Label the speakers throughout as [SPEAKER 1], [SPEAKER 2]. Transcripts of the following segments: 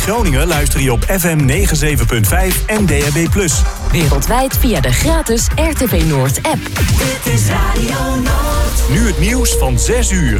[SPEAKER 1] Groningen luister je op FM 97.5 en DAB+.
[SPEAKER 2] Wereldwijd via de gratis RTV Noord app.
[SPEAKER 3] Dit is Radio Noord.
[SPEAKER 1] Nu het nieuws van 6 uur.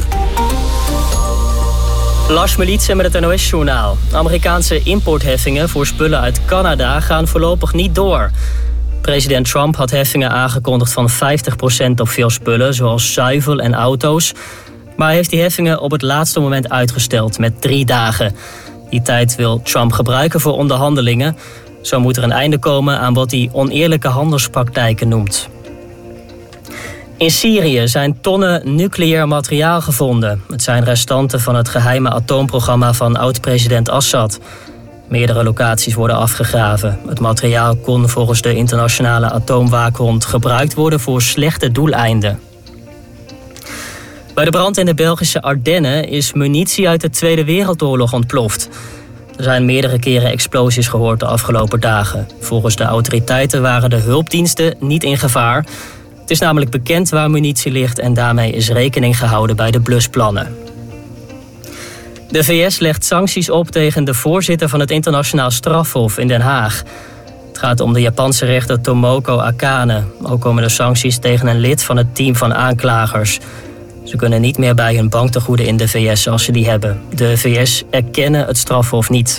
[SPEAKER 4] Lars Melitse met het NOS-journaal. Amerikaanse importheffingen voor spullen uit Canada gaan voorlopig niet door. President Trump had heffingen aangekondigd van 50% op veel spullen, zoals zuivel en auto's. Maar hij heeft die heffingen op het laatste moment uitgesteld met 3 dagen. Die tijd wil Trump gebruiken voor onderhandelingen. Zo moet er een einde komen aan wat hij oneerlijke handelspraktijken noemt. In Syrië zijn tonnen nucleair materiaal gevonden. Het zijn restanten van het geheime atoomprogramma van oud-president Assad. Meerdere locaties worden afgegraven. Het materiaal kon volgens de internationale atoomwaakhond gebruikt worden voor slechte doeleinden. Bij de brand in de Belgische Ardennen is munitie uit de Tweede Wereldoorlog ontploft. Er zijn meerdere keren explosies gehoord de afgelopen dagen. Volgens de autoriteiten waren de hulpdiensten niet in gevaar. Het is namelijk bekend waar munitie ligt en daarmee is rekening gehouden bij de blusplannen. De VS legt sancties op tegen de voorzitter van het Internationaal Strafhof in Den Haag. Het gaat om de Japanse rechter Tomoko Akane. Ook komen er sancties tegen een lid van het team van aanklagers. Ze kunnen niet meer bij hun banktegoeden in de VS als ze die hebben. De VS erkennen het strafhof niet.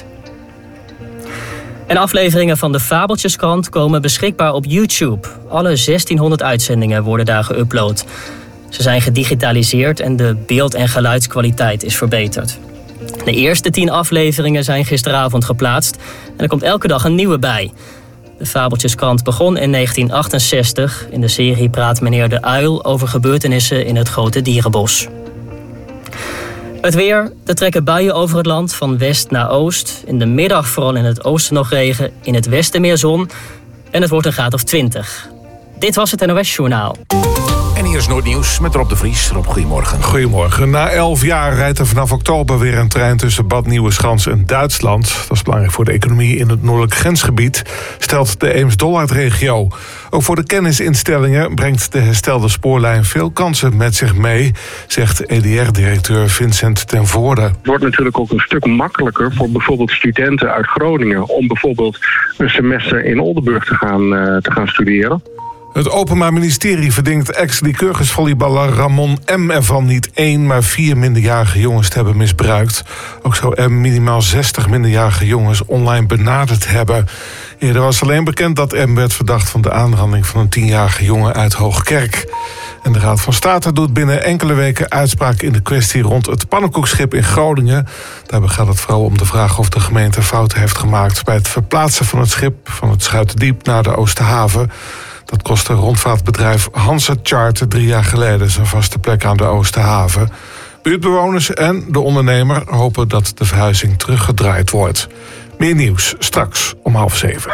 [SPEAKER 4] En afleveringen van de Fabeltjeskrant komen beschikbaar op YouTube. Alle 1600 uitzendingen worden daar geüpload. Ze zijn gedigitaliseerd en de beeld- en geluidskwaliteit is verbeterd. De eerste 10 afleveringen zijn gisteravond geplaatst en er komt elke dag een nieuwe bij. De Fabeltjeskrant begon in 1968. In de serie praat meneer De Uil over gebeurtenissen in het grote dierenbos. Het weer. Er trekken buien over het land van west naar oost. In de middag vooral in het oosten nog regen. In het westen meer zon. En het wordt een graad of 20. Dit was het NOS-journaal.
[SPEAKER 5] En hier is Noordnieuws met Rob de Vries. Rob, goedemorgen.
[SPEAKER 6] Goedemorgen. Na 11 jaar rijdt er vanaf oktober weer een trein tussen Bad Nieuweschans en Duitsland. Dat is belangrijk voor de economie in het noordelijk grensgebied, stelt de Eems-Dollard-regio. Ook voor de kennisinstellingen brengt de herstelde spoorlijn veel kansen met zich mee, zegt EDR-directeur Vincent ten Voorde.
[SPEAKER 7] Het wordt natuurlijk ook een stuk makkelijker voor bijvoorbeeld studenten uit Groningen om bijvoorbeeld een semester in Oldenburg te gaan studeren.
[SPEAKER 6] Het Openbaar Ministerie verdinkt ex-Lycurgus-volleyballer Ramon M. ervan niet 1, maar 4 minderjarige jongens te hebben misbruikt. Ook zou M. minimaal 60 minderjarige jongens online benaderd hebben. Eerder was alleen bekend dat M. werd verdacht van de aanranding van een 10-jarige jongen uit Hoogkerk. En de Raad van State doet binnen enkele weken uitspraak in de kwestie rond het pannenkoekschip in Groningen. Daarbij gaat het vooral om de vraag of de gemeente fouten heeft gemaakt bij het verplaatsen van het schip van het Schuitendiep naar de Oosterhaven. Dat kostte rondvaartbedrijf Hansa Charter 3 jaar geleden zijn vaste plek aan de Oosterhaven. Buurtbewoners en de ondernemer hopen dat de verhuizing teruggedraaid wordt. Meer nieuws straks om 6:30.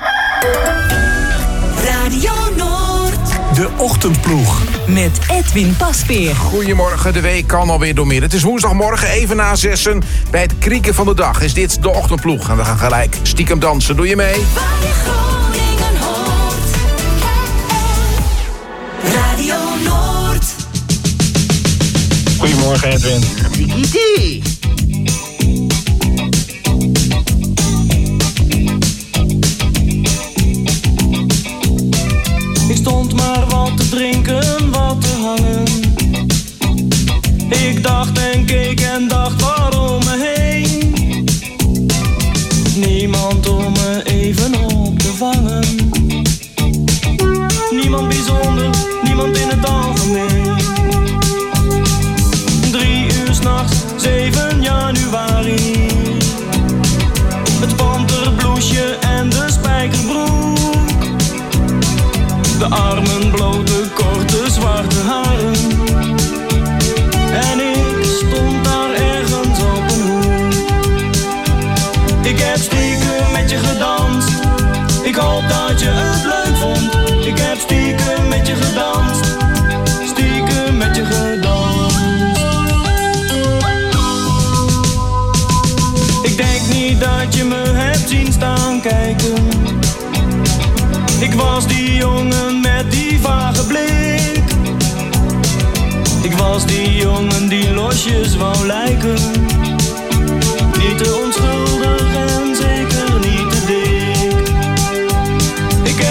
[SPEAKER 3] Radio Noord.
[SPEAKER 1] De Ochtendploeg.
[SPEAKER 2] Met Edwin Pasveer.
[SPEAKER 5] Goedemorgen, de week kan alweer door midden. Het is woensdagmorgen, even na 6:00. Bij het krieken van de dag is dit de Ochtendploeg. En we gaan gelijk stiekem dansen. Doe je mee?
[SPEAKER 3] Waar je Groningen hoort. Radio Noord.
[SPEAKER 8] Goedemorgen, Edwin.
[SPEAKER 5] Digiti.
[SPEAKER 9] Ik stond maar wat te drinken, wat te hangen. Ik dacht en keek en dacht waarom me heen. Niemand om me even op te vangen. Niemand bijzonder, niemand in het algemeen. 3 uur 's nachts, 7 januari. Het panterbloesje en de spijkerbroek. De armen blote, korte, zwarte haren. En ik stond daar ergens op een hoek. Ik heb stiekem met je gedanst. Ik hoop dat je het leuk vond. Ik heb stiekem met je gedanst. Stiekem met je gedanst. Ik denk niet dat je me hebt zien staan kijken. Ik was die jongen met die vage blik. Ik was die jongen die losjes wou lijken. Niet te onschuldig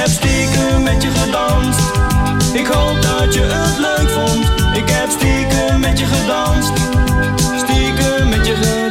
[SPEAKER 9] heb stiekem met je gedanst. Ik hoop dat je het leuk vond. Ik heb stiekem met je gedanst. Stiekem met je gedanst.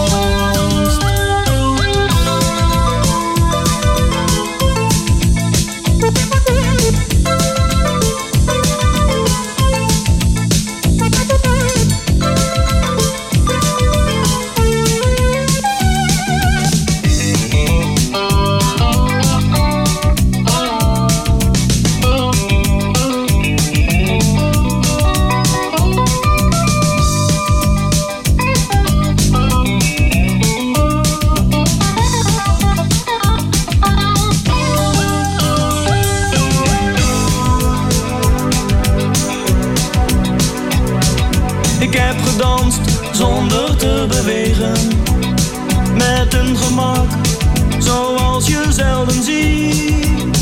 [SPEAKER 9] Ik heb gedanst zonder te bewegen, met een gemak zoals je zelden ziet.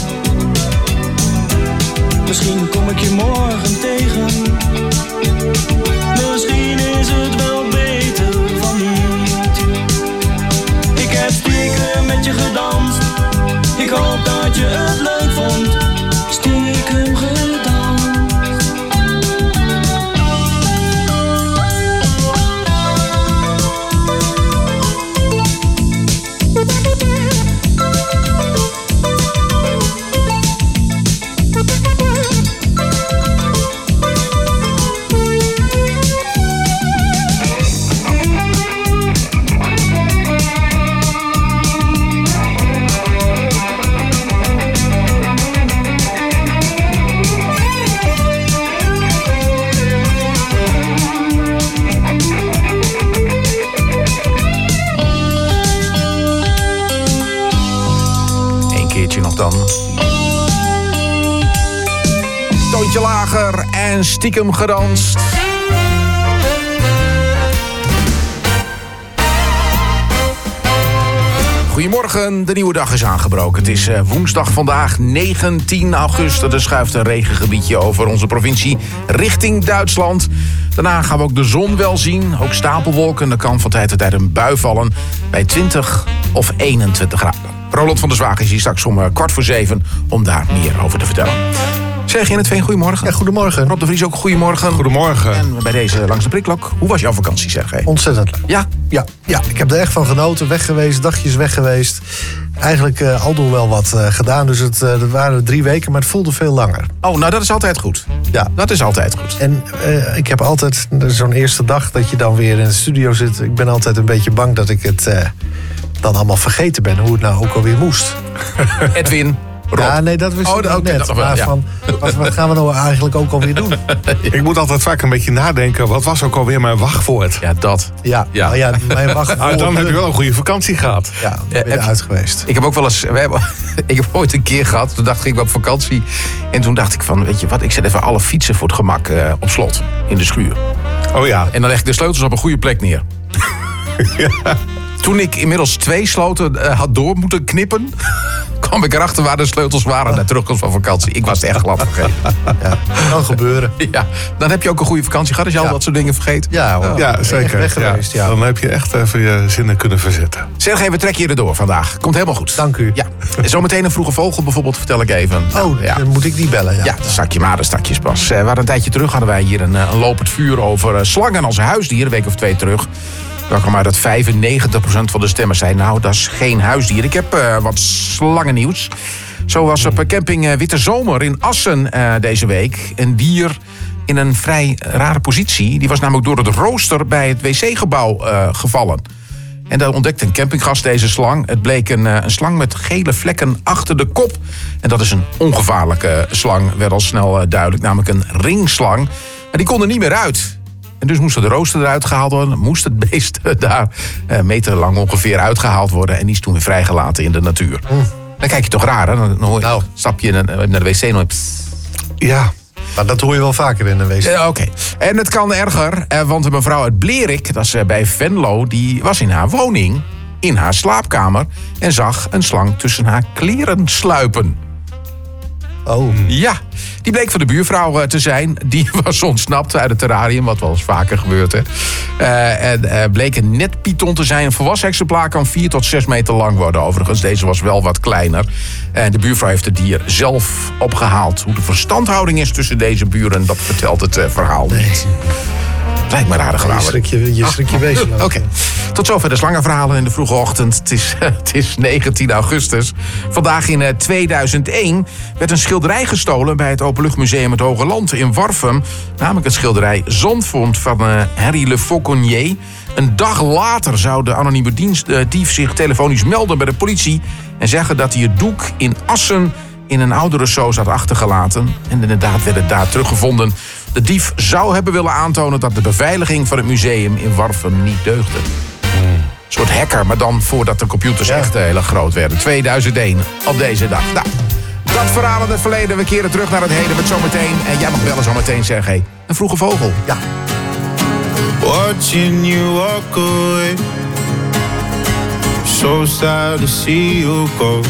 [SPEAKER 9] Misschien kom ik je morgen tegen, misschien is het wel beter van niet. Ik heb stiekem met je gedanst, ik hoop dat je het leuk vond. Stiekem gedanst.
[SPEAKER 5] Nog dan. Toontje lager en stiekem gedanst. Goedemorgen, de nieuwe dag is aangebroken. Het is woensdag vandaag, 19 augustus. Er schuift een regengebiedje over onze provincie richting Duitsland. Daarna gaan we ook de zon wel zien. Ook stapelwolken. Er kan van tijd tot tijd een bui vallen bij 20 of 21 graden. Roland van der Zwaag is hier straks om 6:15 om daar meer over te vertellen. Zeg in het Veen, goedemorgen.
[SPEAKER 8] Ja, goedemorgen.
[SPEAKER 5] Rob de Vries ook, goedemorgen.
[SPEAKER 6] Goedemorgen.
[SPEAKER 5] En bij deze langs de prikklok, hoe was jouw vakantie, Sergej?
[SPEAKER 8] Ontzettend leuk.
[SPEAKER 5] Ja?
[SPEAKER 8] Ja, ik heb er echt van genoten. Weg geweest, dagjes weg geweest. Eigenlijk aldoor wel wat gedaan. Dus het waren 3 weken, maar het voelde veel langer.
[SPEAKER 5] Oh, nou dat is altijd goed.
[SPEAKER 8] Ja.
[SPEAKER 5] Dat is altijd goed.
[SPEAKER 8] En ik heb altijd zo'n eerste dag dat je dan weer in de studio zit. Ik ben altijd een beetje bang dat ik het dan allemaal vergeten ben. Hoe het nou ook alweer moest.
[SPEAKER 5] Edwin, Rob.
[SPEAKER 8] Ja, nee, dat wist ik ook net.
[SPEAKER 5] Dat wel,
[SPEAKER 8] maar
[SPEAKER 5] ja.
[SPEAKER 8] van, wat gaan we nou eigenlijk ook alweer doen?
[SPEAKER 6] Ik moet altijd vaak een beetje nadenken. Wat was ook alweer mijn wachtwoord?
[SPEAKER 5] Ja, dat.
[SPEAKER 8] Ja,
[SPEAKER 5] Ja.
[SPEAKER 8] ja mijn wachtwoord.
[SPEAKER 6] Dan heb je wel een goede vakantie gehad.
[SPEAKER 8] Ja, ben je eruit geweest.
[SPEAKER 5] Ik heb ook wel eens... ik heb ooit een keer gehad, toen dacht ik op vakantie. En toen dacht ik van, weet je wat, ik zet even alle fietsen voor het gemak op slot. In de schuur.
[SPEAKER 6] Oh ja.
[SPEAKER 5] En dan leg ik de sleutels op een goede plek neer.
[SPEAKER 6] Ja.
[SPEAKER 5] Toen ik inmiddels 2 sloten had door moeten knippen... kwam ik erachter waar de sleutels waren naar terugkomst van vakantie. Ik was het echt glad vergeten.
[SPEAKER 8] Ja, kan gebeuren.
[SPEAKER 5] Ja, dan heb je ook een goede vakantie gehad als je al dat soort dingen vergeet.
[SPEAKER 8] Ja, hoor.
[SPEAKER 6] Ja, zeker.
[SPEAKER 8] Weg geweest, ja.
[SPEAKER 6] Dan heb je echt even je zinnen kunnen verzetten.
[SPEAKER 5] Sergej, we trekken je erdoor vandaag. Komt helemaal goed.
[SPEAKER 8] Dank u.
[SPEAKER 5] Ja. Zometeen een vroege vogel bijvoorbeeld, vertel ik even.
[SPEAKER 8] Oh,
[SPEAKER 5] ja.
[SPEAKER 8] dan moet ik die bellen.
[SPEAKER 5] Ja, de zakje maar, de stakjes pas. We hadden een tijdje terug hadden wij hier een lopend vuur over slangen als huisdier. Een week of 2 terug. Daar kwam uit dat 95% van de stemmers zei... nou, dat is geen huisdier. Ik heb wat slangennieuws. Zo was op camping Witte Zomer in Assen deze week... een dier in een vrij rare positie. Die was namelijk door het rooster bij het wc-gebouw gevallen. En daar ontdekte een campinggast deze slang. Het bleek een slang met gele vlekken achter de kop. En dat is een ongevaarlijke slang, werd al snel duidelijk. Namelijk een ringslang. Maar die kon er niet meer uit... En dus moest de rooster eruit gehaald worden. Moest het beest daar meterlang ongeveer uitgehaald worden. En die is toen weer vrijgelaten in de natuur. Dan kijk je toch raar, hè? Dan stap je naar de wc en
[SPEAKER 6] Ja.
[SPEAKER 8] Maar dat hoor je wel vaker in een wc.
[SPEAKER 5] Oké. En het kan erger, want een mevrouw uit Blerik, dat is bij Venlo... die was in haar woning, in haar slaapkamer... en zag een slang tussen haar kleren sluipen.
[SPEAKER 8] Oh.
[SPEAKER 5] Ja, Die bleek van de buurvrouw te zijn. Die was ontsnapt uit het terrarium, wat wel eens vaker gebeurt. Hè. En bleek een net python te zijn. Een volwassen exemplaar kan 4 tot 6 meter lang worden. Overigens, deze was wel wat kleiner. En de buurvrouw heeft het dier zelf opgehaald. Hoe de verstandhouding is tussen deze buren, dat vertelt het verhaal niet. Lijkt me een aardige verhaal.
[SPEAKER 8] Je schrik je bezig.
[SPEAKER 5] Oké. Tot zover de slangenverhalen in de vroege ochtend. Het is 19 augustus. Vandaag in 2001 werd een schilderij gestolen bij het Openluchtmuseum het Hoge Land in Warffum. Namelijk het schilderij Zandvoort van Henri Le Fauconnier. Een dag later zou de anonieme dief zich telefonisch melden bij de politie en zeggen dat hij het doek in Assen in een oudere soos had achtergelaten. En inderdaad werd het daar teruggevonden. De dief zou hebben willen aantonen dat de beveiliging van het museum in Warffum niet deugde. Een soort hacker, maar dan voordat de computers echt heel groot werden. 2001, op deze dag. Nou, dat verhaal in het verleden. We keren terug naar het heden met zometeen. En jij mag bellen zometeen, Sergej. Een vroege vogel. Ja.
[SPEAKER 10] Watching you walk away. So sad to see you go.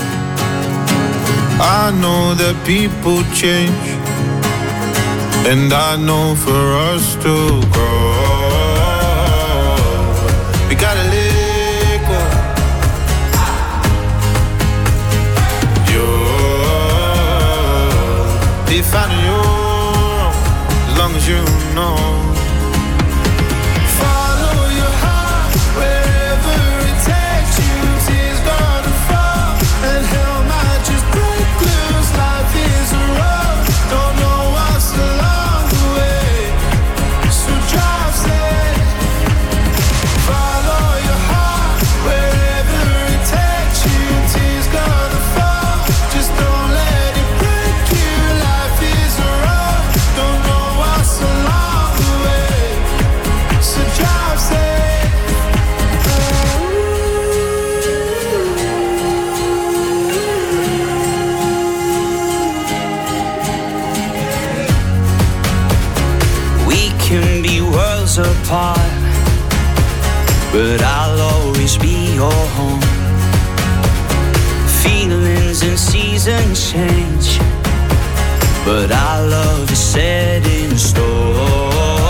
[SPEAKER 10] I know that people change, and I know for us to grow, we gotta let go. You're finding your own, as long as you know. Follow your heart wherever it takes you. Tears gonna fall, and hell might just break loose. Life is a road, don't know what's along the way, so drive safe. Follow your heart wherever it takes you. Tears gonna fall, just don't let it break you. Life is a road, don't know what's along the way, so drive safe. We can be worlds apart, but I'll always be your home. Feelings and seasons change, but our love is set in stone.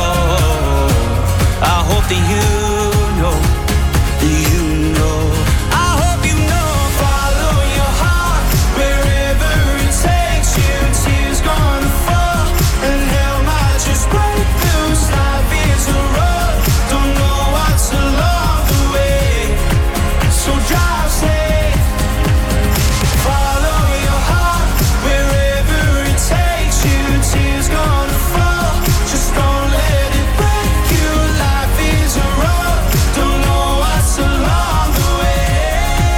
[SPEAKER 10] I hope that you know, I hope you know. Follow your heart wherever it takes you. Tears gonna fall, and hell might just break loose. Life is a road, don't know what's along the way, so drive safe. Follow your heart wherever it takes you. Tears gonna fall, just don't let it break you. Life is a road, don't know what's along the way.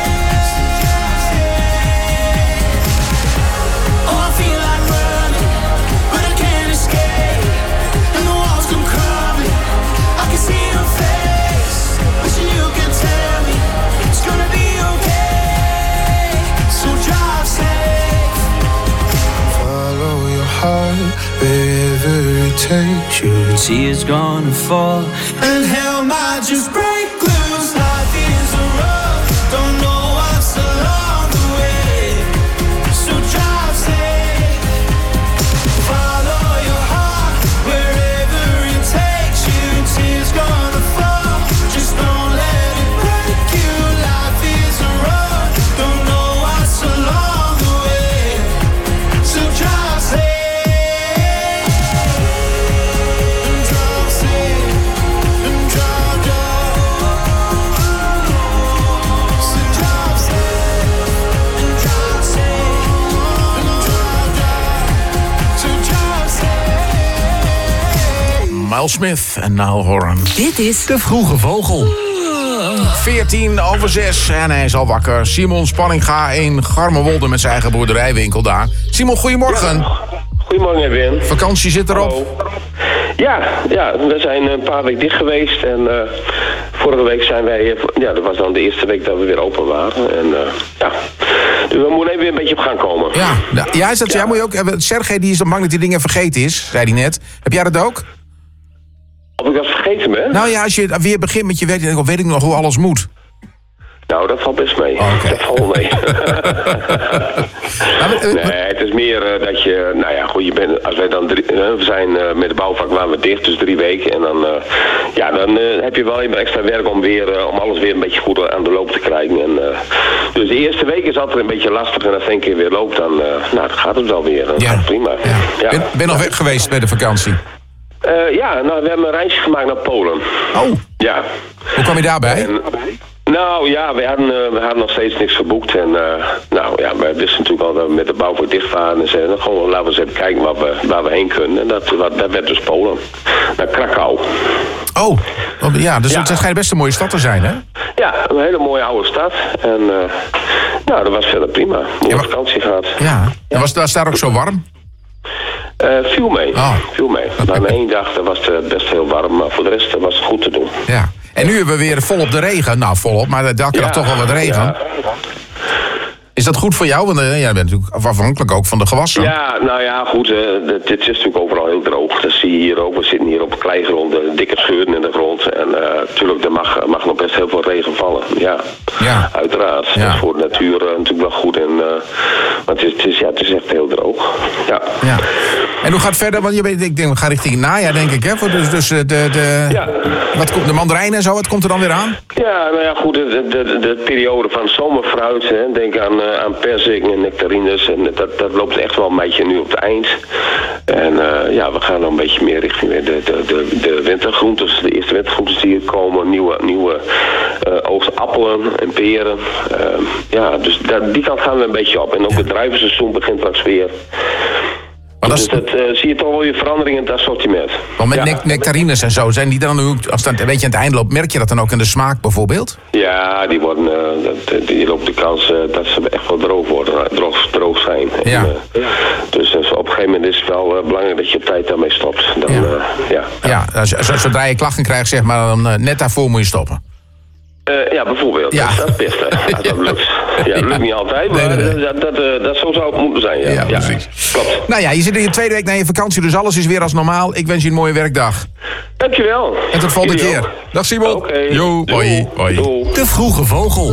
[SPEAKER 10] Oh, I feel like running, but I can't escape, and the walls come crumbling. I can see your face, wishing you could tell me it's gonna be okay, so drive safe. Follow your heart wherever it takes you. Tears gonna fall, and hell might just break loose. Life is a road, don't know what's along the way, so drive safe. Follow your heart wherever it takes you. Tears gonna fall, just don't let it break you. Life is a road, don't know what's along the way, so drive safe. And drive safe, and drive down. So drive safe, and drive safe, and drive down. So drive safe.
[SPEAKER 5] Miles Smith en Niall Horan.
[SPEAKER 2] Dit is
[SPEAKER 1] De Vroege Vogel.
[SPEAKER 5] 6:14 en hij is al wakker. Simon Spanninga in Garmerwolde met zijn eigen boerderijwinkel daar. Simon, goedemorgen.
[SPEAKER 11] Goedemorgen, Edwin.
[SPEAKER 5] Vakantie zit erop.
[SPEAKER 11] Hallo. Ja, we zijn een paar weken dicht geweest en vorige week zijn wij, dat was dan de eerste week dat we weer open waren. En dus we moeten even weer een beetje op gang komen.
[SPEAKER 5] Ja, is dat zo? Ja, moet je ook. Sergej die is dan bang dat die dingen vergeten is, zei hij net. Heb jij dat ook?
[SPEAKER 11] Of ik dat vergeten ben?
[SPEAKER 5] Nou ja, als je weer begint met je werk, dan weet ik nog hoe alles moet.
[SPEAKER 11] Nou, dat valt best mee.
[SPEAKER 5] Okay.
[SPEAKER 11] Dat valt mee. Nee, het is meer dat je... Nou ja, goed, als wij dan we zijn met de bouwvak waren we dicht, dus 3 weken. En dan, dan heb je wel even extra werk om alles weer een beetje goed aan de loop te krijgen. En, dus de eerste week is altijd een beetje lastig. En als het een keer weer loopt, dan gaat het wel weer. Gaat prima. Ja.
[SPEAKER 5] Ben nog weg geweest bij de vakantie?
[SPEAKER 11] We hebben een reisje gemaakt naar Polen.
[SPEAKER 5] Oh.
[SPEAKER 11] Ja.
[SPEAKER 5] Hoe kwam je daarbij?
[SPEAKER 11] We hadden nog steeds niks geboekt. En wij wisten natuurlijk al dat we met de bouwvak dicht waren. En zeiden, gewoon laten we eens even kijken waar we heen kunnen. En dat werd dus Polen. Naar Krakau.
[SPEAKER 5] Oh, ja, dus het schijnt best een mooie stad te zijn, hè?
[SPEAKER 11] Ja, een hele mooie oude stad. En dat was verder prima. Mooie vakantie gehad.
[SPEAKER 5] Ja, en was daar ook zo warm?
[SPEAKER 11] Viel mee. Viel mee. Na 1 dag was het best heel warm, maar voor de rest was het goed te doen.
[SPEAKER 5] Ja. En nu hebben we weer volop de regen. Nou, volop, maar elke dag toch wel wat regen. Ja. Is dat goed voor jou? Want jij bent natuurlijk afhankelijk ook van de gewassen.
[SPEAKER 11] Ja, nou ja, goed. Dit is natuurlijk overal heel droog. Dat zie je hier ook. We zitten hier op kleigrond, dikke scheuren in de grond. En natuurlijk, er mag nog best heel veel regen vallen. Ja. Uiteraard.
[SPEAKER 5] Ja.
[SPEAKER 11] Dat is voor de natuur natuurlijk wel goed. Want het is echt heel droog. Ja.
[SPEAKER 5] En hoe gaat het verder? Want ik denk, we gaan richting het najaar, denk ik, hè? Dus wat komt de mandarijn en zo, wat komt er dan weer aan?
[SPEAKER 11] Ja, nou ja, goed. De periode van zomerfruit, hè, denk aan perziken en nectarines. En dat loopt echt wel een beetje nu op het eind. En we gaan dan een beetje meer richting de wintergroentes. De eerste wintergroentes die hier komen. Nieuwe oogst appelen en peren. Dus die kant gaan we een beetje op. En ook het druivenseizoen begint straks weer. Dus dat zie je toch wel weer verandering in het assortiment.
[SPEAKER 5] Want met nectarines en zo, zijn die dan ook, als het een beetje aan het einde loopt, merk je dat dan ook in de smaak bijvoorbeeld?
[SPEAKER 11] Ja, die lopen de kans dat ze echt wel droog worden, droog zijn.
[SPEAKER 5] Ja.
[SPEAKER 11] Dus op een gegeven moment is het wel belangrijk dat je op tijd daarmee stopt.
[SPEAKER 5] Zodra je klachten krijgt, zeg maar, dan net daarvoor moet je stoppen.
[SPEAKER 11] Bijvoorbeeld. Ja. Dat is het beste. Dat lukt. Ja, dat lukt niet altijd, maar dat zo zou het moeten zijn. Ja,
[SPEAKER 5] precies.
[SPEAKER 11] Klopt.
[SPEAKER 5] Nou ja, je zit in je 2e week na je vakantie, dus alles is weer als normaal. Ik wens je een mooie werkdag.
[SPEAKER 11] Dankjewel.
[SPEAKER 5] En tot volgende keer. Dag Simon.
[SPEAKER 11] Okay.
[SPEAKER 5] Jo, hoi.
[SPEAKER 1] De Vroege Vogel.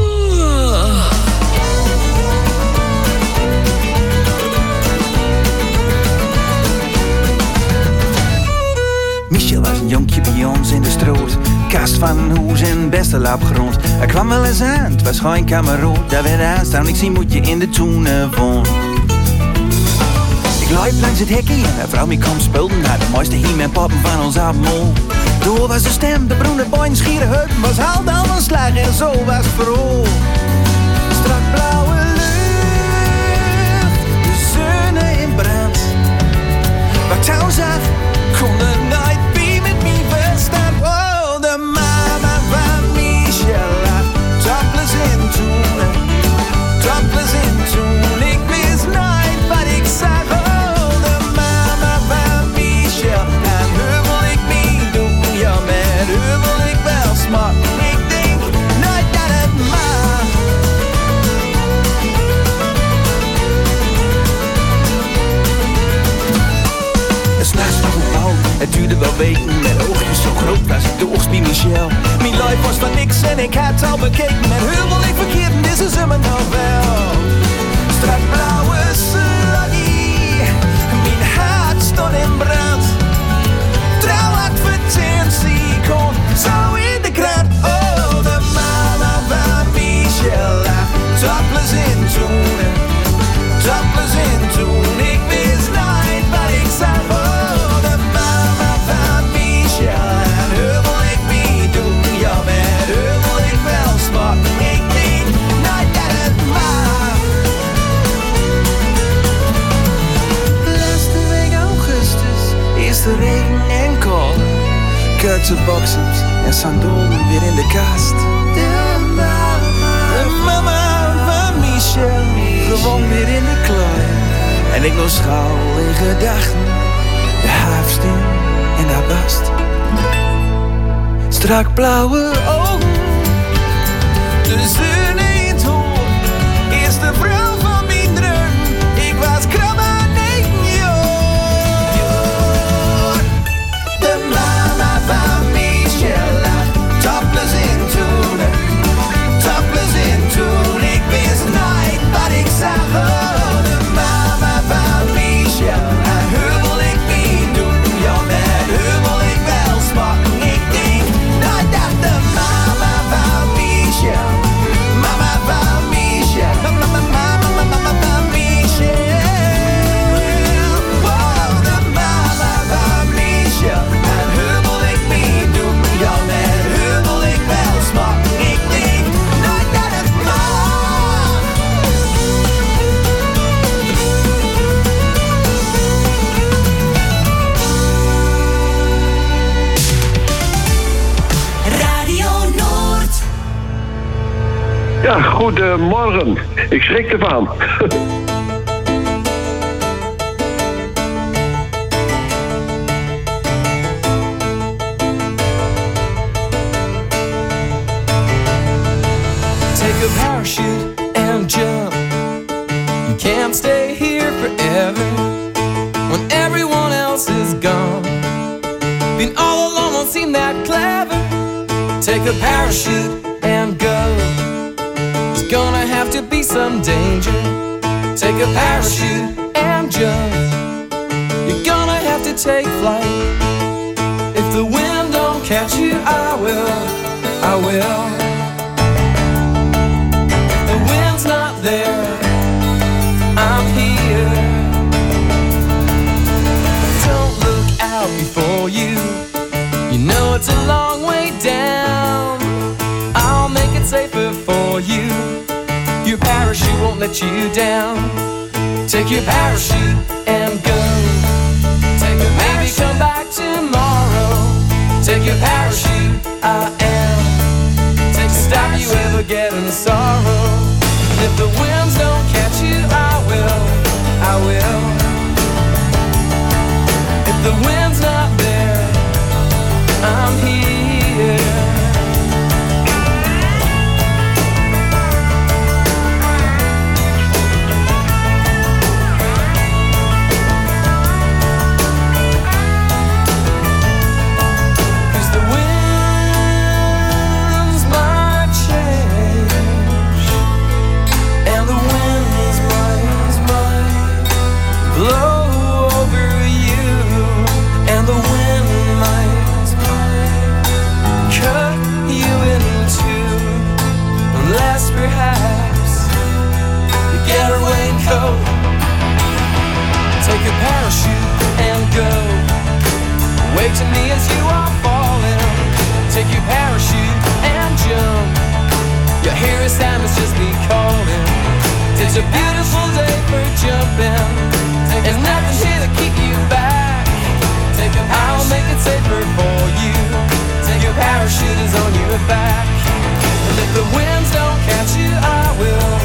[SPEAKER 12] Michel was een jonkje bij ons in de stroot. Kast van een hoes en beste lapgrond. Hij kwam wel eens aan, het was geen kameroot. Daar werd aanstaan, ik zie moet je in de toenen woont. Ik liep langs het hekje en een vrouw mee kwam spulden naar de mooiste hiem en poppen van ons appelmoel. Door was de stem, de broene boy, schiere hut. Was haal dan een slag en zo was het verhaal. Strak blauwe lucht, de zon in brand. Wat touw zag, kon de night be met me verstaan. Oh, de mama van Michela, topless in toen. Topless in toen, ik wist nooit wat ik zag. Oh, de mama van Michel, en hoe wil ik niet doen? Ja, met hoe wil ik wel smart? Ik denk nooit dat het mag. S'nachts nog een bouw, het duurde wel weken. Met oogjes zo groot was ik de oogst bij Michel. Mijn life was van niks en ik had het al bekeken. Met heel wil ik verkeerd en dit is hem nog wel. Strak blauwe slaggie, mijn hart stond in brand. Trouwadvertentie kon zo in de krant. Oh, de mama van Michela, topless in toen. Topless in toen, ik wist nooit wat ik zag. Oh, de mama van Michel, en hoe wil ik mee doen? Ja, met hoe wil ik wel smart? Ik denk nooit dat het mag. Laatste week augustus, eerste regen en kou. Kurtse boxers en sandolen weer in de kast. De mama van Michel, gewoon weer in de klei. En ik nog schouw in gedachten, de herfst in haar bast. Strak blauwe ogen, de zon in het hoorn. Eerste vrouw van mijn droom, ik was krab aan 9 jaar. De mama van Michela, topless in toen, topless in
[SPEAKER 13] Ja, goedemorgen. Ik schrik ervan.
[SPEAKER 14] Take a parachute and jump. You can't stay here forever when everyone else is gone. Being all alone won't seem that clever. Take a parachute and go. There's gonna have to be some danger. Take a parachute and jump. You're gonna have to take flight. If the wind don't catch you, I will. If the wind's not there, I'm here. Don't look out before you. You know it's a long way down. I'll make it safer for you. Your parachute won't let you down. Take your parachute and go. Take a maybe come back tomorrow. Take your parachute, I am. Take to stop you ever getting sorrow. If the winds don't catch you, I will. If the wind's not there, I'm here. Take a parachute and go. Wave to me as you are falling. Take your parachute and jump. Your hero Sam is just me calling. It's a beautiful day for jumping. There's nothing here to keep you back. I'll make it safer for you. Your parachute is on your back. And if the winds don't catch you, I will.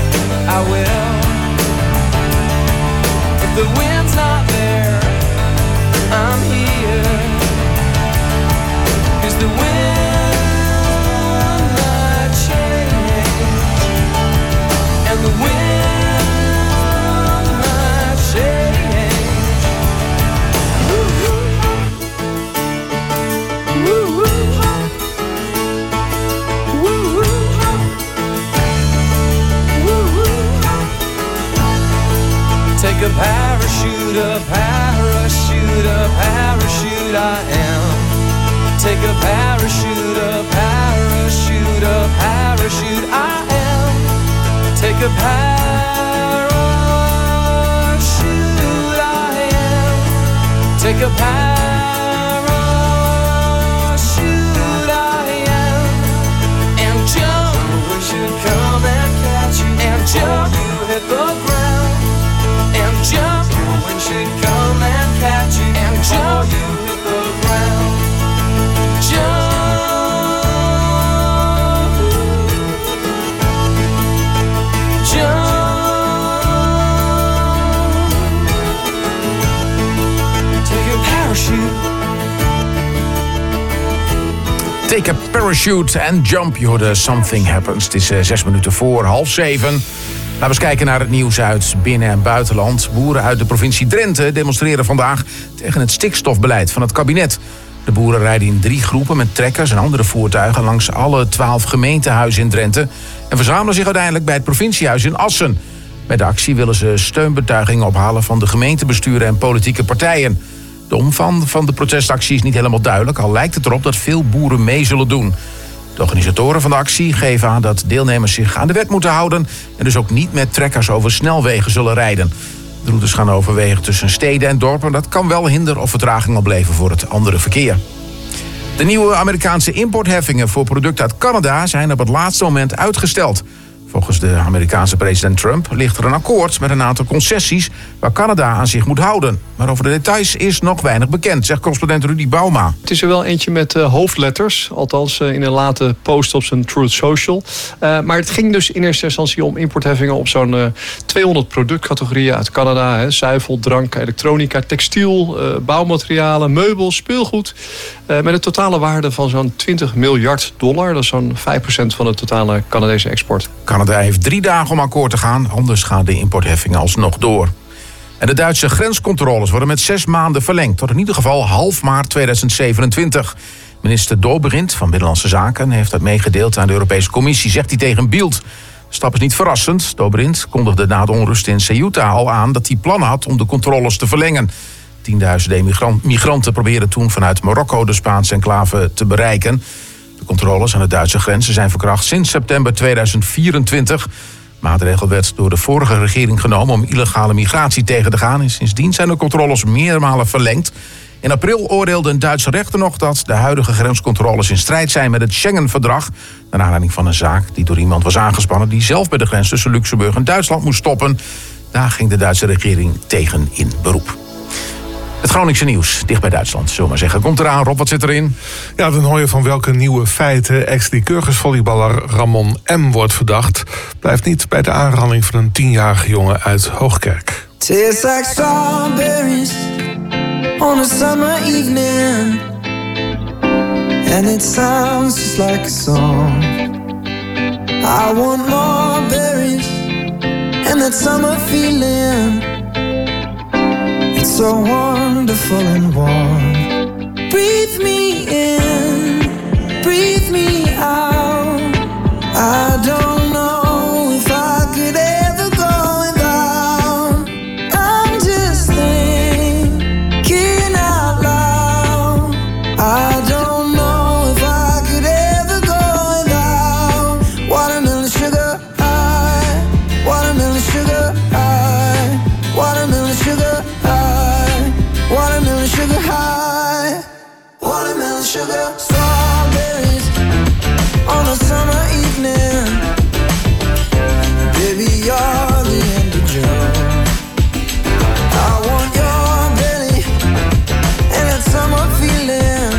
[SPEAKER 14] If the wind's not there, I'm here. 'Cause the wind might change. And the wind might change. Woo-hoo. Woo-hoo. Take a parachute, a parachute, a parachute, I am. Take a parachute, a parachute, a parachute, I am. Take a parachute, I am. Take a parachute, I am. And jump, we should come and catch you. And jump, you hit the ground. And jump, we should come and catch you. And jump, you hit the ground. Jump, jump. Take a parachute.
[SPEAKER 5] Take a parachute and jump. Je hoorde Something Happens. Het is 6 minuten voor 6:30. Laten we eens kijken naar het nieuws uit binnen- en buitenland. Boeren uit de provincie Drenthe demonstreren vandaag tegen het stikstofbeleid van het kabinet. De boeren rijden in 3 groepen met trekkers en andere voertuigen langs alle 12 gemeentehuizen in Drenthe en verzamelen zich uiteindelijk bij het provinciehuis in Assen. Bij de actie willen ze steunbetuigingen ophalen van de gemeentebesturen en politieke partijen. De omvang van de protestactie is niet helemaal duidelijk, al lijkt het erop dat veel boeren mee zullen doen. De organisatoren van de actie geven aan dat deelnemers zich aan de wet moeten houden en dus ook niet met trekkers over snelwegen zullen rijden. De routes gaan overwegen tussen steden en dorpen. Dat kan wel hinder of vertraging opleveren voor het andere verkeer. De nieuwe Amerikaanse importheffingen voor producten uit Canada zijn op het laatste moment uitgesteld. Volgens de Amerikaanse president Trump ligt er een akkoord met een aantal concessies waar Canada aan zich moet houden. Maar over de details is nog weinig bekend, zegt correspondent Rudy Bauma.
[SPEAKER 15] Het is er wel eentje met hoofdletters, althans in een late post op zijn Truth Social. Maar het ging dus in eerste instantie om importheffingen op zo'n 200 productcategorieën uit Canada. Zuivel, drank, elektronica, textiel, bouwmaterialen, meubels, speelgoed. Met een totale waarde van zo'n $20 miljard. Dat is zo'n 5% van de totale Canadese export.
[SPEAKER 5] Canada heeft 3 dagen om akkoord te gaan, anders gaan de importheffingen alsnog door. En de Duitse grenscontroles worden met 6 maanden verlengd, tot in ieder geval half maart 2027. Minister Dobrindt van Binnenlandse Zaken heeft dat meegedeeld aan de Europese Commissie, zegt hij tegen Bild. De stap is niet verrassend. Dobrindt kondigde na de onrust in Ceuta al aan dat hij plannen had om de controles te verlengen. Tienduizenden migranten probeerden toen vanuit Marokko de Spaanse enclave te bereiken. De controles aan de Duitse grenzen zijn verkracht sinds september 2024. Maatregel werd door de vorige regering genomen om illegale migratie tegen te gaan. En sindsdien zijn de controles meermalen verlengd. In april oordeelde een Duitse rechter nog dat de huidige grenscontroles in strijd zijn met het Schengen-verdrag. Naar aanleiding van een zaak die door iemand was aangespannen die zelf bij de grens tussen Luxemburg en Duitsland moest stoppen. Daar ging de Duitse regering tegen in beroep. Het Groningse nieuws, dicht bij Duitsland, zullen we maar zeggen. Komt eraan, Rob, wat zit erin?
[SPEAKER 6] Ja, dan hoor je van welke nieuwe feiten ex-Lycurgus-volleyballer Ramon M. wordt verdacht. Blijft niet bij de aanranding van een 10-jarige jongen uit Hoogkerk.
[SPEAKER 10] Tastes like strawberries on a summer evening, and it sounds just like a song. I want more berries and that summer feeling. It's so wonderful and warm. Breathe me in, breathe me out. I don't know if I could ever go without. I'm just thinking out loud. I don't know if I could ever go without watermelon sugar high, watermelon sugar high, watermelon sugar high, watermelon sugar high, watermelon sugar. Strawberries on a summer evening. Baby, you're the end of June. I want your belly and that summer feeling,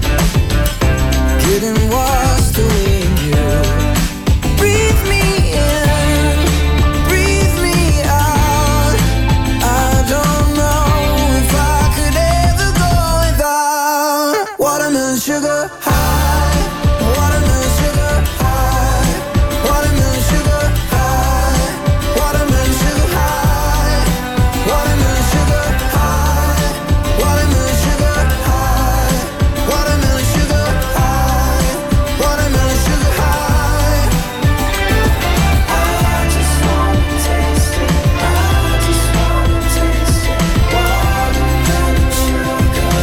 [SPEAKER 10] getting washed away in you. Breathe me in, breathe me out. I don't know if I could ever go without watermelon sugar high, watermelon sugar high, watermelon sugar high, watermelon sugar high, watermelon sugar high, watermelon sugar high, watermelon sugar high, watermelon sugar high. I just wanna taste it, I just wanna taste it, watermelon sugar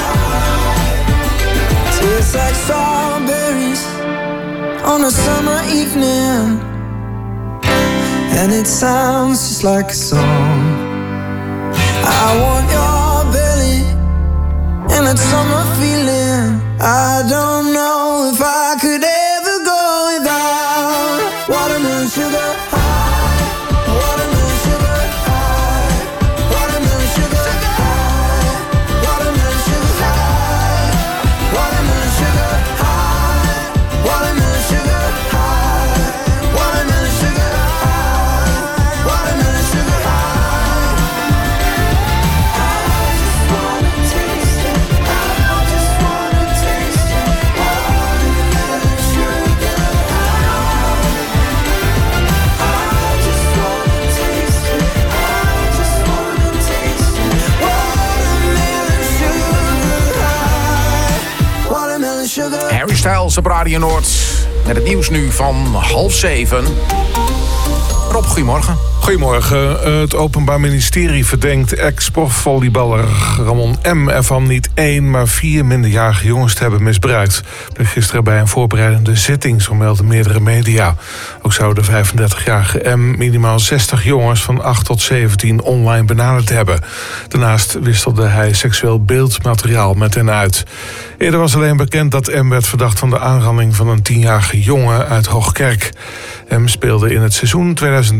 [SPEAKER 10] high. Tastes like strawberries on a summer evening, and it sounds just like a song. I want your belly and that summer feeling. I don't know if I could ever go without watermelon sugar high, watermelon sugar high, watermelon sugar high, watermelon sugar high, watermelon sugar high, watermelon sugar high, watermelon sugar high, watermelon sugar high. I just wanna taste it, I just wanna taste it, watermelon sugar high. I just wanna taste it, I just wanna taste it, watermelon sugar high, watermelon sugar.
[SPEAKER 5] Harry Styles op Radio Noord. Met het nieuws nu van 6:30. Rob, goedemorgen.
[SPEAKER 6] Goedemorgen. Het Openbaar Ministerie verdenkt ex-profvolleyballer Ramon M. ervan niet 1, maar 4 minderjarige jongens te hebben misbruikt. Gisteren bij een voorbereidende zitting, zo melden meerdere media. Ook zou de 35-jarige M minimaal 60 jongens van 8 tot 17 online benaderd hebben. Daarnaast wisselde hij seksueel beeldmateriaal met hen uit. Eerder was alleen bekend dat M werd verdacht van de aanranding van een 10-jarige jongen uit Hoogkerk. M speelde in het seizoen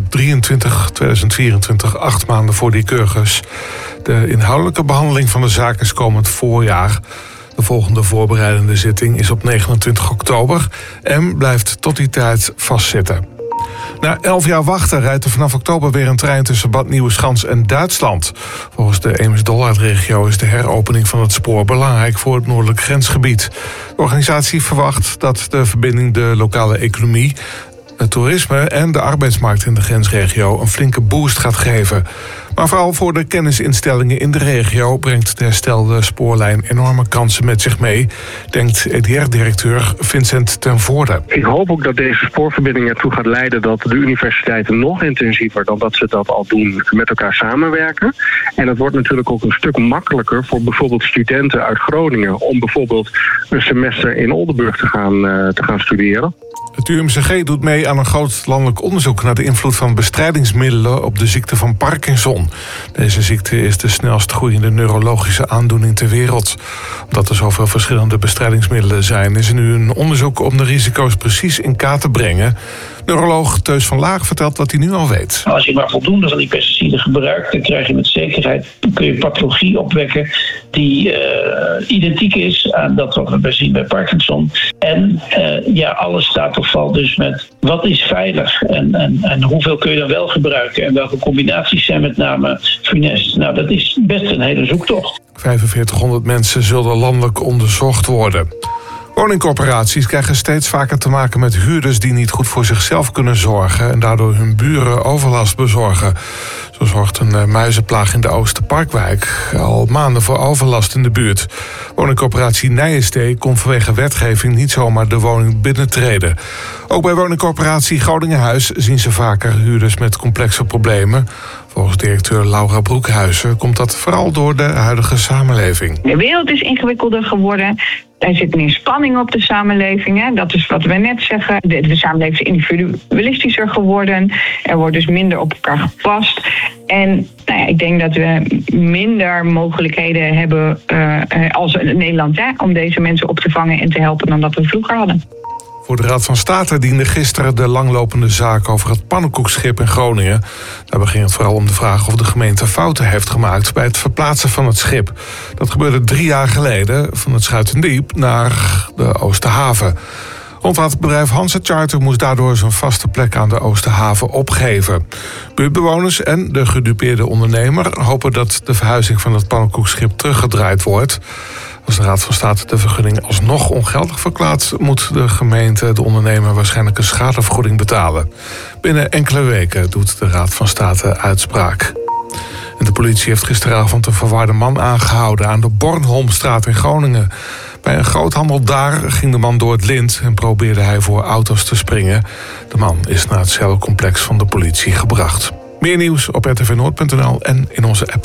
[SPEAKER 6] 2023-2024 8 maanden voor die Lycurgus. De inhoudelijke behandeling van de zaak is komend voorjaar. De volgende voorbereidende zitting is op 29 oktober. M blijft tot die tijd vastzitten. Na 11 jaar wachten rijdt er vanaf oktober weer een trein tussen Bad Nieuweschans en Duitsland. Volgens de Eems-Dollard-regio is de heropening van het spoor belangrijk voor het noordelijk grensgebied. De organisatie verwacht dat de verbinding de lokale economie, het toerisme en de arbeidsmarkt in de grensregio een flinke boost gaat geven. Maar vooral voor de kennisinstellingen in de regio brengt de herstelde spoorlijn enorme kansen met zich mee, denkt EDR-directeur Vincent ten Voorde.
[SPEAKER 7] Ik hoop ook dat deze spoorverbinding ertoe gaat leiden dat de universiteiten nog intensiever dan dat ze dat al doen met elkaar samenwerken. En het wordt natuurlijk ook een stuk makkelijker voor bijvoorbeeld studenten uit Groningen om bijvoorbeeld een semester in Oldenburg te gaan studeren.
[SPEAKER 6] Het UMCG doet mee aan een groot landelijk onderzoek naar de invloed van bestrijdingsmiddelen op de ziekte van Parkinson. Deze ziekte is de snelst groeiende neurologische aandoening ter wereld. Omdat er zoveel verschillende bestrijdingsmiddelen zijn, is er nu een onderzoek om de risico's precies in kaart te brengen. Neuroloog Teus van Laag vertelt wat hij nu al weet.
[SPEAKER 16] Als je maar voldoende van die pesticiden gebruikt, dan krijg je met zekerheid, kun je pathologie opwekken die identiek is aan dat wat we zien bij Parkinson. En alles staat of valt dus met wat is veilig en hoeveel kun je dan wel gebruiken en welke combinaties zijn met name funest. Nou, dat is best een hele zoektocht.
[SPEAKER 6] 4500 mensen zullen landelijk onderzocht worden. Woningcorporaties krijgen steeds vaker te maken met huurders die niet goed voor zichzelf kunnen zorgen en daardoor hun buren overlast bezorgen. Zo zorgt een muizenplaag in de Oosterparkwijk al maanden voor overlast in de buurt. Woningcorporatie Nijenstee kon vanwege wetgeving niet zomaar de woning binnentreden. Ook bij woningcorporatie Groningenhuis zien ze vaker huurders met complexe problemen. Volgens directeur Laura Broekhuizen komt dat vooral door de huidige samenleving.
[SPEAKER 17] De wereld is ingewikkelder geworden. Er zit meer spanning op de samenleving. Hè? Dat is wat we net zeggen. De samenleving is individualistischer geworden. Er wordt dus minder op elkaar gepast. En ik denk dat we minder mogelijkheden hebben als Nederland om deze mensen op te vangen en te helpen dan dat we vroeger hadden.
[SPEAKER 6] Voor de Raad van State diende gisteren de langlopende zaak over het pannenkoekschip in Groningen. Daarbij ging het vooral om de vraag of de gemeente fouten heeft gemaakt bij het verplaatsen van het schip. Dat gebeurde 3 jaar geleden van het Schuitendiep naar de Oosterhaven. Rondvaartbedrijf Hanse Charter moest daardoor zijn vaste plek aan de Oosterhaven opgeven. Buurtbewoners en de gedupeerde ondernemer hopen dat de verhuizing van het pannenkoekschip teruggedraaid wordt. Als de Raad van State de vergunning alsnog ongeldig verklaart, moet de gemeente de ondernemer waarschijnlijk een schadevergoeding betalen. Binnen enkele weken doet de Raad van State uitspraak. En de politie heeft gisteravond een verwarde man aangehouden aan de Bornholmstraat in Groningen. Bij een groothandel daar ging de man door het lint en probeerde hij voor auto's te springen. De man is naar het celcomplex van de politie gebracht. Meer nieuws op rtvnoord.nl en in onze app.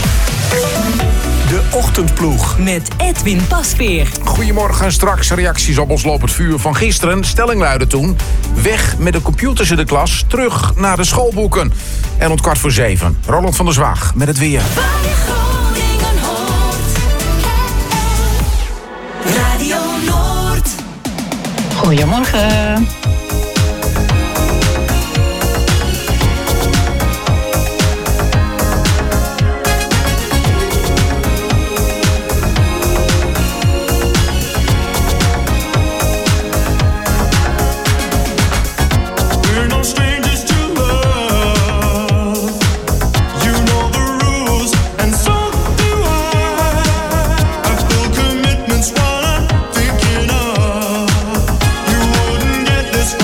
[SPEAKER 1] De Ochtendploeg.
[SPEAKER 2] Met Edwin Pasveer.
[SPEAKER 5] Goedemorgen, straks reacties op ons lopend vuur van gisteren. Stelling luidde toen: weg met de computers in de klas, terug naar de schoolboeken. En om 6:15, Roland van der Zwaag met het weer.
[SPEAKER 3] Radio Noord.
[SPEAKER 17] Goedemorgen.
[SPEAKER 10] This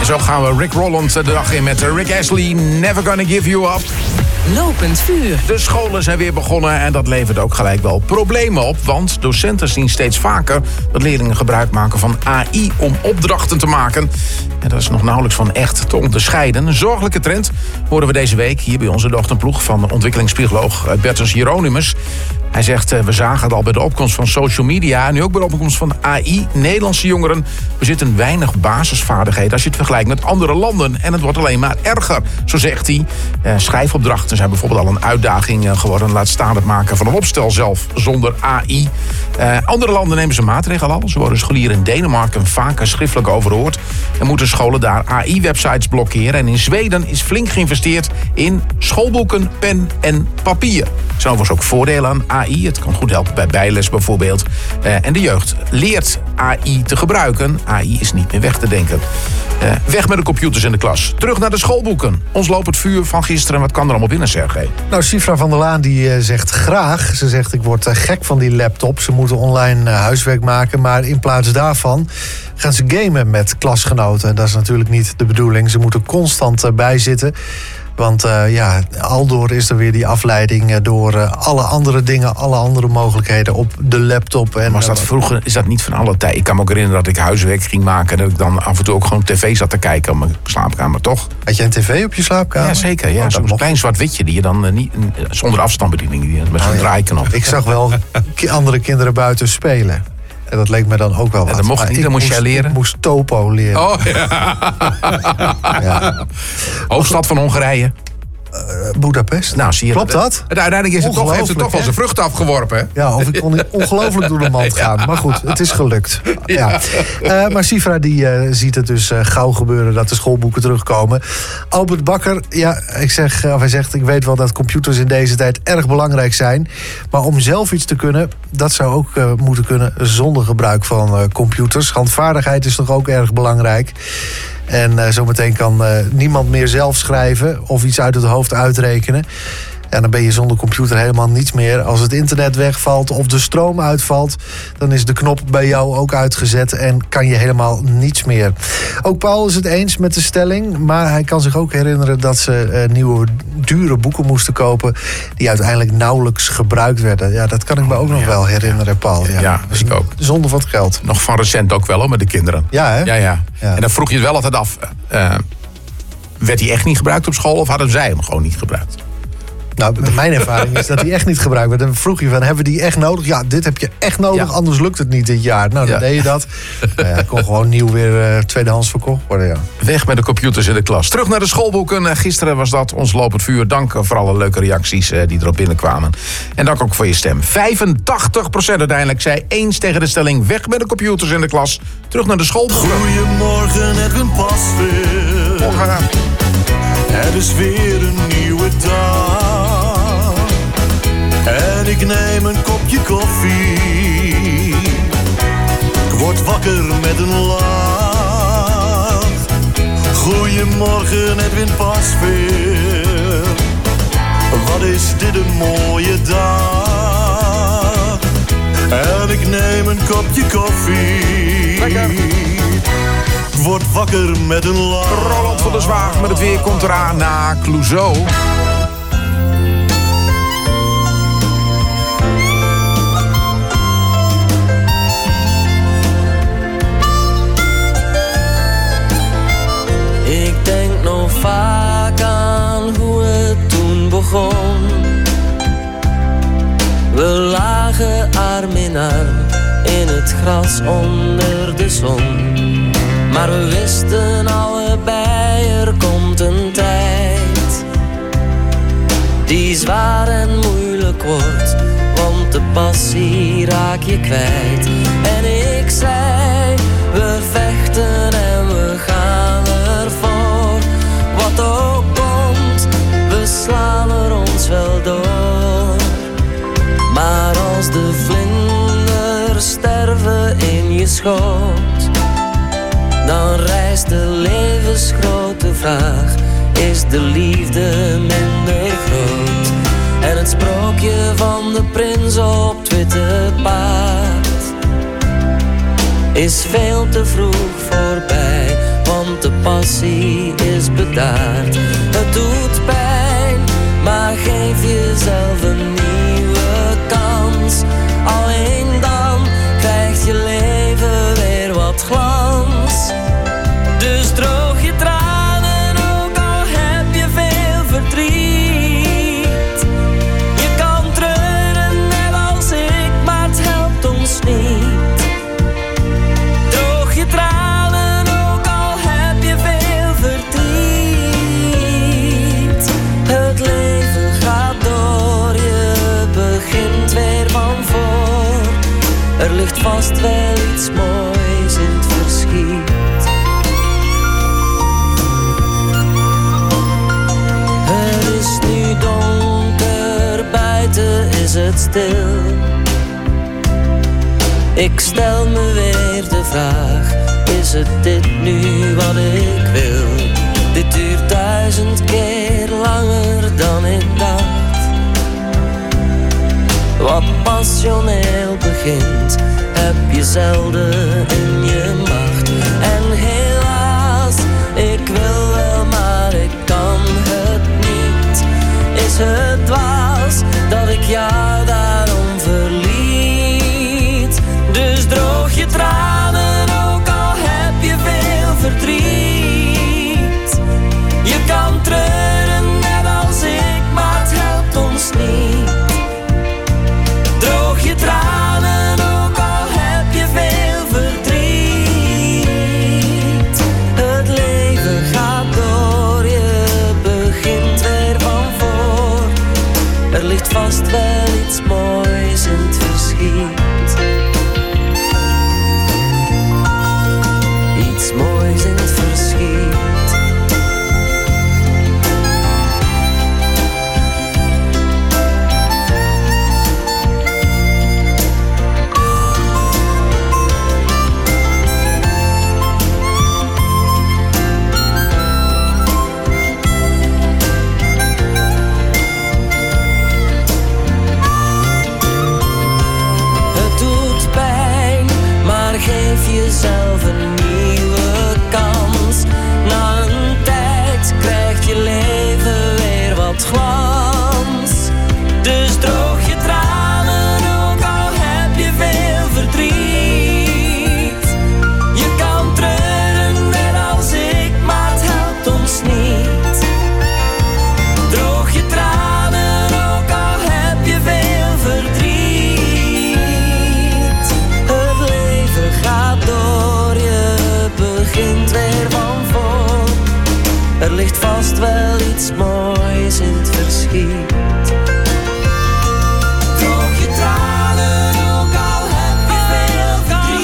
[SPEAKER 5] En zo gaan we Rick Rowland de dag in met Rick Astley, Never Gonna Give You Up.
[SPEAKER 2] Lopend vuur.
[SPEAKER 5] De scholen zijn weer begonnen en dat levert ook gelijk wel problemen op. Want docenten zien steeds vaker dat leerlingen gebruik maken van AI om opdrachten te maken. En dat is nog nauwelijks van echt te onderscheiden. Een zorgelijke trend horen we deze week hier bij onze dochterploeg van ontwikkelingspsycholoog Bertus Hieronymus. Hij zegt, we zagen het al bij de opkomst van social media en nu ook bij de opkomst van AI. Nederlandse jongeren bezitten weinig basisvaardigheden als je het vergelijkt met andere landen. En het wordt alleen maar erger, zo zegt hij. Schrijfopdrachten zijn bijvoorbeeld al een uitdaging geworden. Laat staan het maken van een opstel zelf zonder AI. Andere landen nemen ze maatregelen al. Zo worden scholieren in Denemarken vaker schriftelijk overhoord. En moeten scholen daar AI-websites blokkeren. En in Zweden is flink geïnvesteerd in schoolboeken, pen en papier. Er zijn overigens ook voordelen aan AI. Het kan goed helpen bij bijles bijvoorbeeld. En de jeugd leert AI te gebruiken. AI is niet meer weg te denken. Weg met de computers in de klas. Terug naar de schoolboeken. Ons lopend vuur van gisteren. Wat kan er allemaal binnen, Sergej?
[SPEAKER 8] Nou, Sifra van der Laan die zegt graag. Ze zegt, ik word gek van die laptop. Ze moeten online huiswerk maken. Maar in plaats daarvan gaan ze gamen met klasgenoten. En dat is natuurlijk niet de bedoeling. Ze moeten constant bijzitten. Want aldoor is er weer die afleiding door alle andere dingen, alle andere mogelijkheden op de laptop. En,
[SPEAKER 5] was dat vroeger, is dat niet van alle tijd? Ik kan me ook herinneren dat ik huiswerk ging maken en dat ik dan af en toe ook gewoon tv zat te kijken op mijn slaapkamer, toch?
[SPEAKER 8] Had je een tv op je slaapkamer?
[SPEAKER 5] Ja, zeker. Ja. Zo'n klein zwart-witje die je dan niet, zonder afstandsbediening, met zo'n draaiknop.
[SPEAKER 8] Ik zag wel andere kinderen buiten spelen. En dat leek me dan ook wel wat.
[SPEAKER 5] En dat mocht niet, dan moest jij leren?
[SPEAKER 8] Ik moest topo leren.
[SPEAKER 5] Oh, ja. Ja. Hoofdstad van Hongarije?
[SPEAKER 8] Budapest.
[SPEAKER 5] Nou, zie je,
[SPEAKER 8] klopt dat?
[SPEAKER 5] Uiteindelijk heeft het toch wel zijn vruchten afgeworpen. Hè?
[SPEAKER 8] Ja, of ik kon ongelooflijk door de mand gaan. Maar goed, het is gelukt. Ja. Maar Sifra die ziet het dus gauw gebeuren dat de schoolboeken terugkomen. Albert Bakker, hij zegt, ik weet wel dat computers in deze tijd erg belangrijk zijn. Maar om zelf iets te kunnen, dat zou ook moeten kunnen zonder gebruik van computers. Handvaardigheid is toch ook erg belangrijk. En zometeen kan niemand meer zelf schrijven of iets uit het hoofd uitrekenen. En dan ben je zonder computer helemaal niets meer. Als het internet wegvalt of de stroom uitvalt, dan is de knop bij jou ook uitgezet en kan je helemaal niets meer. Ook Paul is het eens met de stelling, maar hij kan zich ook herinneren dat ze nieuwe dure boeken moesten kopen die uiteindelijk nauwelijks gebruikt werden. Ja, dat kan ik me ook nog wel herinneren, Paul.
[SPEAKER 5] Ja, dus ik ook.
[SPEAKER 8] Zonder wat geld.
[SPEAKER 5] Nog van recent ook wel, hoor, met de kinderen.
[SPEAKER 8] Ja, hè?
[SPEAKER 5] Ja. En dan vroeg je het wel altijd af. Werd hij echt niet gebruikt op school of hadden zij hem gewoon niet gebruikt?
[SPEAKER 8] Nou, mijn ervaring is dat die echt niet gebruikt werd. En dan vroeg je van, hebben we die echt nodig? Ja, dit heb je echt nodig, anders lukt het niet dit jaar. Nou, dan deed je dat. Kon gewoon nieuw weer tweedehands verkocht worden, ja.
[SPEAKER 5] Weg met de computers in de klas. Terug naar de schoolboeken. Gisteren was dat ons lopend vuur. Dank voor alle leuke reacties die erop binnenkwamen. En dank ook voor je stem. 85% uiteindelijk zei eens tegen de stelling, weg met de computers in de klas. Terug naar de schoolboeken.
[SPEAKER 10] Goedemorgen, Edwin Pasveer.
[SPEAKER 5] Morgen.
[SPEAKER 10] Het is weer een nieuwe dag. En ik neem een kopje koffie. Ik word wakker met een lach. Goedemorgen, Edwin Pasveer. Wat is dit een mooie dag. En ik neem een kopje koffie.
[SPEAKER 5] Lekker.
[SPEAKER 10] Word wakker met een lach.
[SPEAKER 5] Roland van der Zwaag met het weer komt eraan na Clouseau.
[SPEAKER 18] Ik denk nog vaak aan hoe het toen begon. We lagen arm in arm in het gras onder de zon. Maar we wisten allebei, er komt een tijd die zwaar en moeilijk wordt, want de passie raak je kwijt. En ik zei, we vechten en we gaan ervoor. Wat ook komt, we slaan er ons wel door. Maar als de vlinders sterven in je schoot, dan rijst de levensgrote vraag, is de liefde minder groot? En het sprookje van de prins op het witte paard is veel te vroeg voorbij, want de passie is bedaard. Het doet pijn, maar geef jezelf een nieuwe kans. Alleen dan krijgt je leven weer wat glans. Dus droog je tranen, ook al heb je veel verdriet. Je kan treuren net als ik, maar het helpt ons niet. Droog je tranen, ook al heb je veel verdriet. Het leven gaat door, je begint weer van voor. Er ligt vast wel iets moois in het verschiet. Het is nu donker, buiten is het stil. Ik stel me weer de vraag, is het dit nu wat ik wil? Dit duurt 1000 keer langer dan ik dacht. Wat passioneel begint, heb je zelden in je macht. En helaas, ik wil wel, maar ik kan het niet. Is het dwaas dat ik jou daarom verliet? Dus droog je tranen, ook al heb je veel verdriet. Je kan treuren net als ik, maar het helpt ons niet. Droog je tranen, ook al heb je veel verdriet. Het leven gaat door, je begint weer van voor. Er ligt vast wel iets moois in het verschiet. Iets moois in het verschiet. Geef jezelf een nieuwe kans. Na een tijd krijgt je leven weer wat glans. Dus droog je tranen, ook al heb je veel verdriet. Je kan treuren net als ik, maar het helpt ons niet. Droog je tranen, ook al heb je veel verdriet. Gaat door, je begint weer van voor. Er ligt vast wel iets moois in het verschiet. Droog je tranen, ook al heb je veel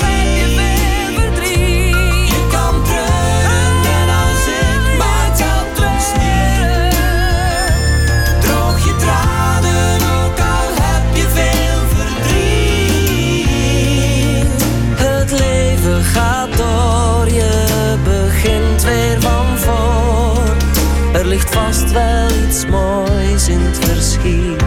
[SPEAKER 18] verdriet. Je kan treuren net als ik, maar het helpt ons niet. Droog je tranen, ook al heb je veel verdriet. Het leven gaat door, je begint weer van voor. Er ligt vast wel iets moois in het verschiet.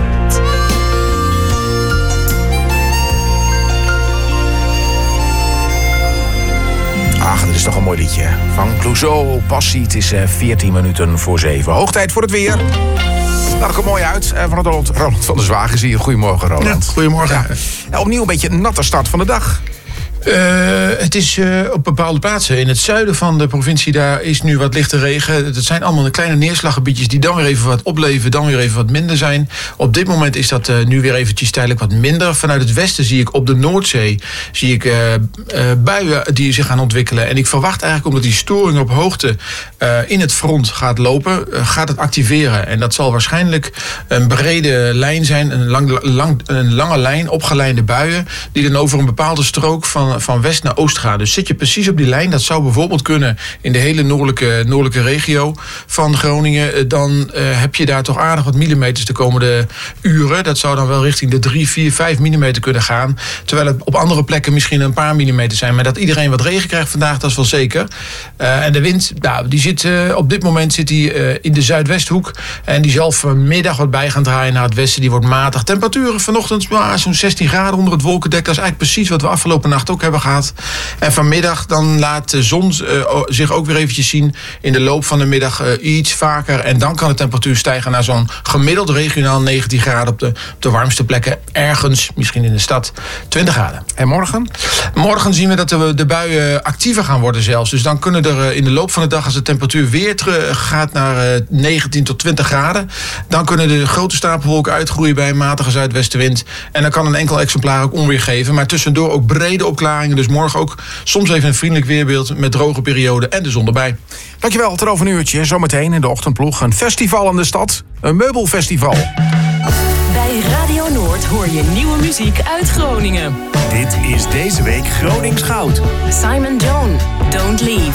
[SPEAKER 5] Ach, dat is toch een mooi liedje. Van Clouseau, Passie. Het is 14 minuten voor 7. Hoog tijd voor het weer. Nou, dat komt mooi uit. Van het Roland van der Zwaag is hier. Goedemorgen, Roland.
[SPEAKER 19] Ja, goedemorgen.
[SPEAKER 5] Ja, opnieuw een beetje een natte start van de dag.
[SPEAKER 19] Het is op bepaalde plaatsen. In het zuiden van de provincie, daar is nu wat lichte regen. Het zijn allemaal kleine neerslaggebiedjes die dan weer even wat opleveren, dan weer even wat minder zijn. Op dit moment is dat nu weer eventjes tijdelijk wat minder. Vanuit het westen zie ik op de Noordzee buien die zich gaan ontwikkelen. En ik verwacht eigenlijk, omdat die storing op hoogte in het front gaat lopen, gaat het activeren. En dat zal waarschijnlijk een brede lijn zijn, een lange lijn, opgeleide buien, die dan over een bepaalde strook van west naar oost gaan. Dus zit je precies op die lijn, dat zou bijvoorbeeld kunnen in de hele noordelijke regio van Groningen, dan heb je daar toch aardig wat millimeters de komende uren. Dat zou dan wel richting de 3, 4, 5 millimeter kunnen gaan. Terwijl het op andere plekken misschien een paar millimeter zijn. Maar dat iedereen wat regen krijgt vandaag, dat is wel zeker. En de wind, nou, die zit op dit moment zit die, in de zuidwesthoek. En die zal vanmiddag wat bij gaan draaien naar het westen. Die wordt matig. Temperaturen vanochtend zo'n 16 graden onder het wolkendek. Dat is eigenlijk precies wat we afgelopen nacht ook hebben gehad. En vanmiddag dan laat de zon zich ook weer eventjes zien in de loop van de middag iets vaker. En dan kan de temperatuur stijgen naar zo'n gemiddeld regionaal 19 graden op de warmste plekken. Ergens, misschien in de stad, 20 graden.
[SPEAKER 5] En morgen?
[SPEAKER 19] Morgen zien we dat de buien actiever gaan worden zelfs. Dus dan kunnen er in de loop van de dag, als de temperatuur weer gaat naar 19 tot 20 graden... dan kunnen de grote stapelwolken uitgroeien bij een matige zuidwestenwind. En dan kan een enkel exemplaar ook onweer geven. Maar tussendoor ook brede opklaringen. Dus morgen ook soms even een vriendelijk weerbeeld met droge perioden en de zon erbij.
[SPEAKER 5] Dankjewel, tot over een uurtje. Zometeen in de ochtendploeg een festival in de stad. Een meubelfestival.
[SPEAKER 2] Bij Radio Noord hoor je nieuwe muziek uit Groningen.
[SPEAKER 1] Dit is deze week Gronings Goud.
[SPEAKER 2] Simon Jones, Don't Leave.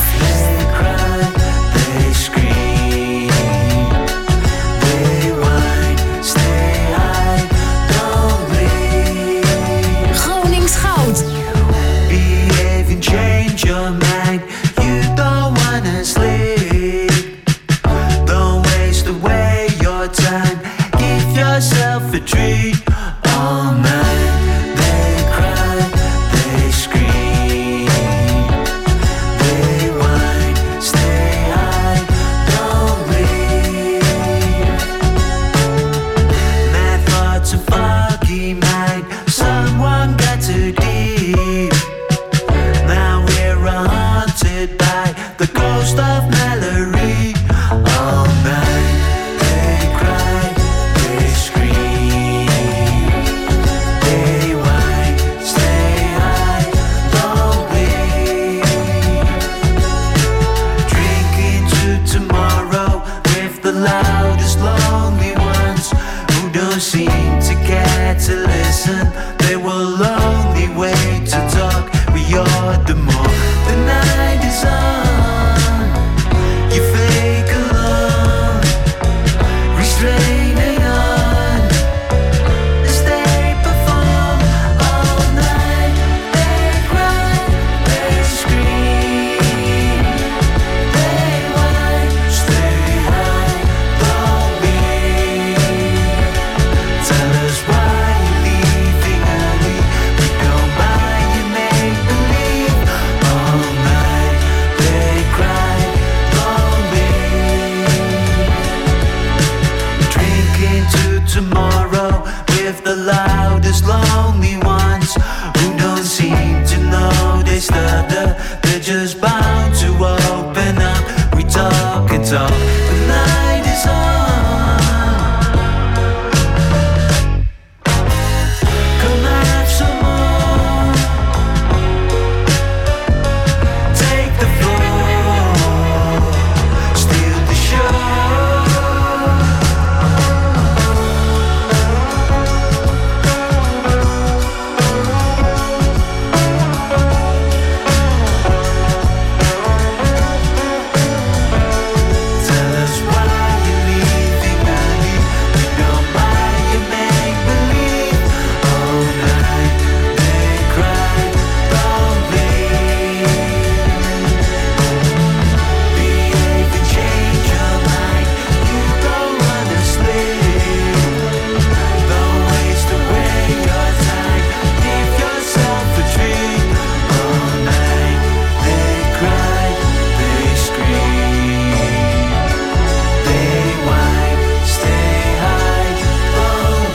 [SPEAKER 2] Gronings Goud.
[SPEAKER 10] Behave and change your mind. You don't wanna sleep. Don't waste away your time. Give yourself a treat. All night they cry, they scream, they whine, stay high, don't leave. My thoughts are foggy mind. Someone got too deep. Now we're haunted by the ghost of Mallory. All night they cry, they scream, they whine, stay high, don't leave. Drinking to tomorrow with the loudest lonely ones who don't seem to care to listen. They will only wait to talk. We are the more the night is on. You fake alone, restraining on as they perform all night. They cry, they scream, they whine, stay high, don't leave. Tell us why you're leaving early. We go by you make believe. All night they cry, don't leave. Drinking to tomorrow with the loudest lonely ones who don't seem to know they stutter. They're just bound to open up. We talk and talk. The night is on. Come have some more. Take the floor. Steal the show. Tell us why you're leaving early. We don't buy you make believe. All night they cry, don't leave. Behave and change your mind. You don't wanna sleep. Don't waste away your time. Give yourself a treat. All night they cry, they scream, they whine, stay high, don't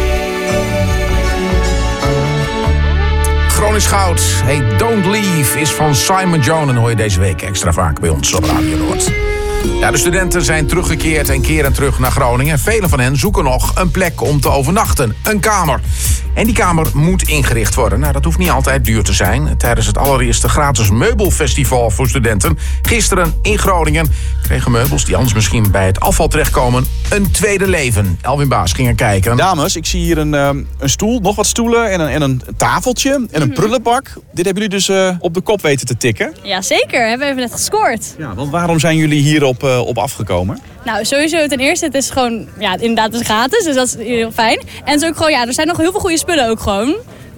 [SPEAKER 10] leave.
[SPEAKER 5] Gronings Goud. Hey, Don't Leave is van Simon Jones. En hoor je deze week extra vaak bij ons op Radio Noord. Ja, de studenten zijn teruggekeerd en keren terug naar Groningen. Velen van hen zoeken nog een plek om te overnachten. Een kamer. En die kamer moet ingericht worden. Nou, dat hoeft niet altijd duur te zijn. Tijdens het allereerste gratis meubelfestival voor studenten gisteren in Groningen kregen meubels die anders misschien bij het afval terechtkomen een tweede leven. Elwin Baas ging er kijken.
[SPEAKER 20] Dames, ik zie hier een stoel, nog wat stoelen en een tafeltje en een prullenbak. Dit hebben jullie dus op de kop weten te tikken.
[SPEAKER 21] Ja, zeker. Hebben we even net gescoord.
[SPEAKER 20] Ja, want waarom zijn jullie hierop op afgekomen?
[SPEAKER 21] Nou, sowieso ten eerste, het is gewoon, ja, inderdaad, het is gratis, dus dat is heel fijn. En het is ook gewoon, ja, er zijn nog heel veel goede spullen ook gewoon.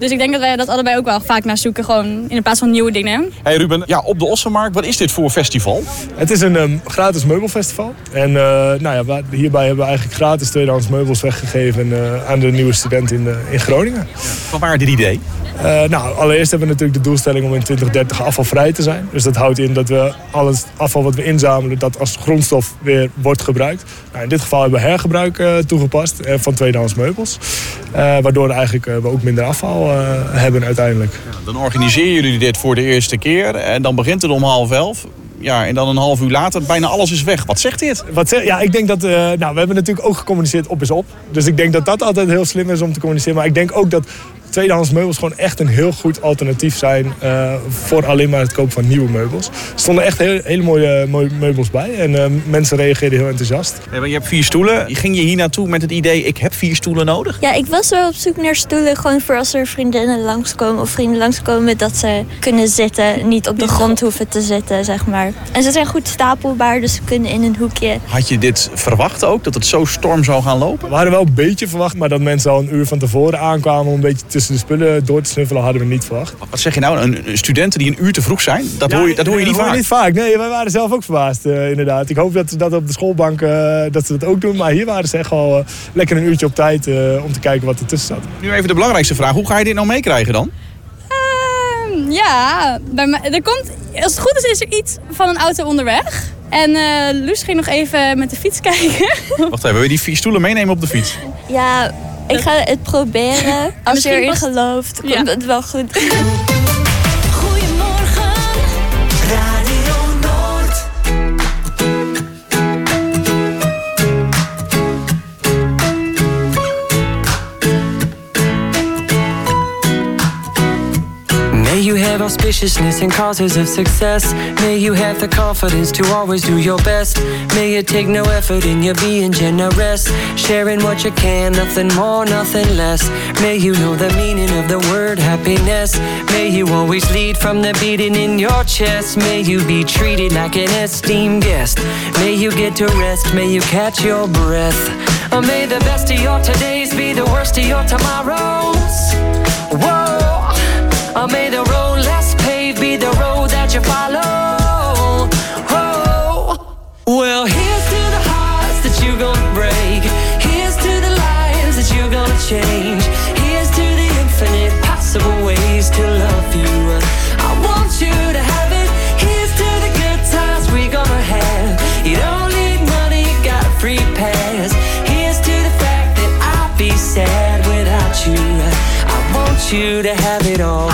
[SPEAKER 21] Dus ik denk dat wij dat allebei ook wel vaak naar zoeken. Gewoon in plaats van nieuwe dingen.
[SPEAKER 20] Hey Ruben, ja, op de Ossenmarkt, wat is dit voor festival?
[SPEAKER 4] Het is een gratis meubelfestival. En hierbij hebben we eigenlijk gratis tweedehands meubels weggegeven aan de nieuwe studenten in Groningen.
[SPEAKER 20] Van waar dit idee?
[SPEAKER 4] Allereerst hebben we natuurlijk de doelstelling om in 2030 afvalvrij te zijn. Dus dat houdt in dat we al het afval wat we inzamelen, dat als grondstof weer wordt gebruikt. In dit geval hebben we hergebruik toegepast van tweedehands meubels. Waardoor eigenlijk we ook minder afval hebben uiteindelijk.
[SPEAKER 20] Ja, dan organiseren jullie dit voor de eerste keer en dan begint het om 10:30. Ja, en dan een half uur later, bijna alles is weg. Wat zegt dit?
[SPEAKER 4] Ik denk dat... we hebben natuurlijk ook gecommuniceerd op is op. Dus ik denk dat dat altijd heel slim is om te communiceren. Maar ik denk ook dat tweedehands meubels gewoon echt een heel goed alternatief zijn voor alleen maar het kopen van nieuwe meubels. Er stonden echt hele mooie meubels bij en mensen reageerden heel enthousiast.
[SPEAKER 20] Ja, je hebt 4 stoelen. Ging je hier naartoe met het idee, ik heb 4 stoelen nodig?
[SPEAKER 22] Ja, ik was wel op zoek naar stoelen gewoon voor als er vriendinnen langskomen of vrienden langskomen, dat ze kunnen zitten, niet op de grond hoeven te zitten, zeg maar. En ze zijn goed stapelbaar, dus ze kunnen in een hoekje.
[SPEAKER 20] Had je dit verwacht ook, dat het zo storm zou gaan lopen?
[SPEAKER 4] We hadden wel een beetje verwacht, maar dat mensen al een uur van tevoren aankwamen om een beetje tussen de spullen door te snuffelen, hadden we niet verwacht.
[SPEAKER 20] Wat zeg je nou? Een studenten die een uur te vroeg zijn? Dat hoor je niet vaak.
[SPEAKER 4] Nee, wij waren zelf ook verbaasd, inderdaad. Ik hoop dat op de schoolbank dat ze dat ook doen. Maar hier waren ze echt al lekker een uurtje op tijd om te kijken wat ertussen zat.
[SPEAKER 20] Nu even de belangrijkste vraag. Hoe ga je dit nou meekrijgen dan?
[SPEAKER 21] Bij mij, als het goed is er iets van een auto onderweg. En Loes ging nog even met de fiets kijken.
[SPEAKER 20] Wacht even, wil je die 4 stoelen meenemen op de fiets?
[SPEAKER 22] Ja, ik ga het proberen. Als je erin gelooft, komt het wel goed.
[SPEAKER 3] Goedemorgen, Radio Noord.
[SPEAKER 18] May you have auspiciousness and causes of success. May you have the confidence to always do your best. May you take no effort in your being generous, sharing what you can, nothing more, nothing less. May you know the meaning of the word happiness. May you always lead from the beating in your chest. May you be treated like an esteemed guest. May you get to rest, may you catch your breath. May the best of your todays be the worst of your tomorrows. Whoa. May the road less paved be the road that you follow. Oh. Well, here's to the hearts that you're gonna break. Here's to the lives that you're gonna change. Here's to the infinite possible ways to love you. I want you to have it. Here's to the good times we're gonna have. You don't need money, you got a free pass. Here's to the fact that I'll be sad without you. I want you to have it all.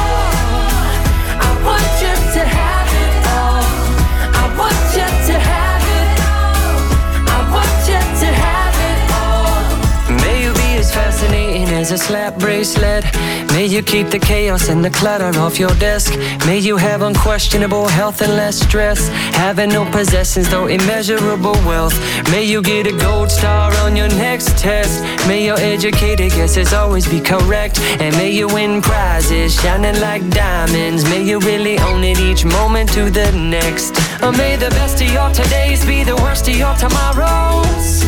[SPEAKER 18] As a slap bracelet. May you keep the chaos and the clutter off your desk. May you have unquestionable health and less stress. Having no possessions though immeasurable wealth. May you get a gold star on your next test. May your educated guesses always be correct. And may you win prizes shining like diamonds. May you really own it each moment to the next. May the best of your todays be the worst of your tomorrows.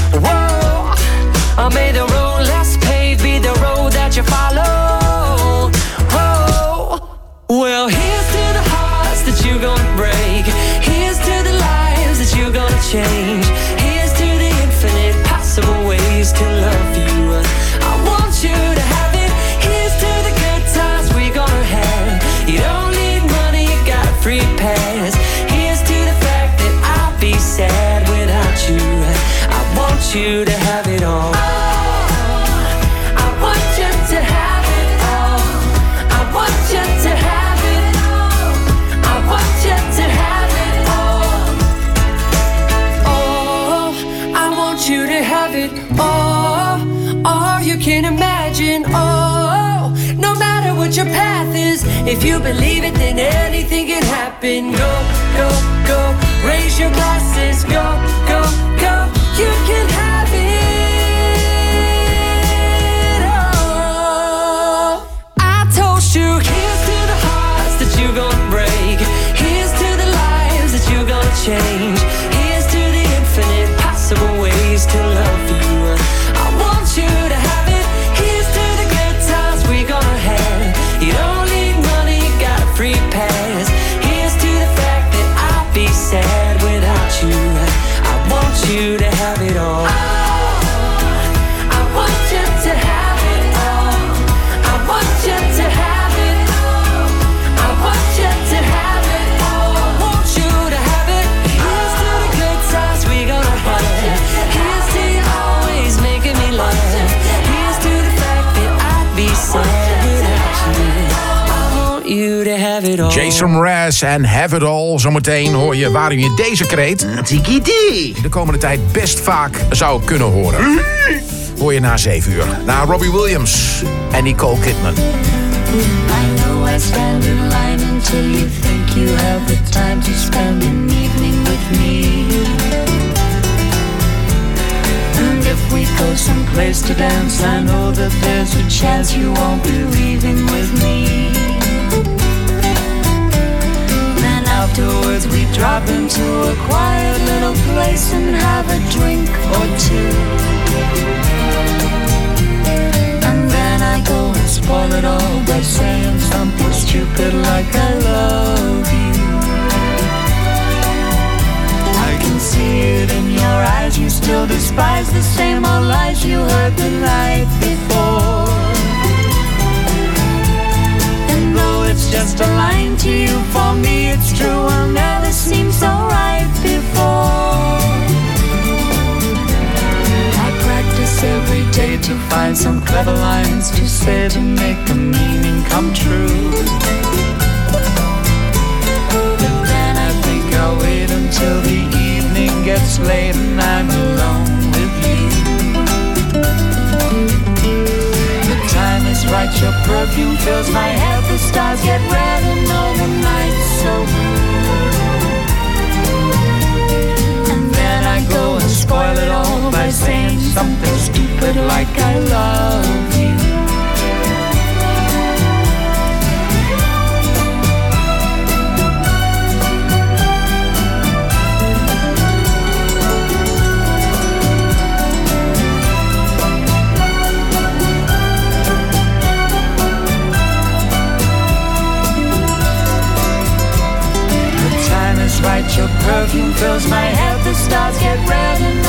[SPEAKER 18] Whoa. May the road less paved be the road that you follow. Oh. Well, here's to the hearts that you're gonna break. Here's to the lives that you're gonna change. Here's to the infinite possible ways to love you. I want you to have it. Here's to the good times we're gonna have. You don't need money, you got a free pass. Here's to the fact that I'll be sad without you. I want you to have it all. Can imagine, oh, no matter what your path is, if you believe it, then anything can happen. Go, go, go, raise your glasses. Go, go, go, you can have it all. I told you, here's to the hearts that you're gonna break. Here's to the lives that you're gonna change. Here's to the infinite possible ways to love you. I want you to have it. Here's to the good times we're gonna
[SPEAKER 5] Jason Mraz en Have It All. Zometeen hoor je waarom je deze kreet de komende tijd best vaak zou kunnen horen. Hoor je na 7 uur. Na Robbie Williams en Nicole Kidman.
[SPEAKER 3] I know I stand in line until you think you have the time to spend an evening with me. And if we go someplace to dance, I know that there's a chance you won't be leaving with me. Then afterwards we drop into a quiet little place and have a drink or two. And then I go and spoil it all by saying something stupid like I love you. I can see it in your eyes, you still despise the same old lies you heard the night before. And though it's just a line to you, for me it's true, I'll never seem so right before. I practice every day to find some clever lines to say to make the meaning come true. But then I think I'll wait until the evening gets late and I'm alone with you. The time is right, your perfume fills my head, the stars get red and all the nights so blue. And then I go and spoil it all by saying something stupid like I love you. Right, your perfume fills my head, the stars get red and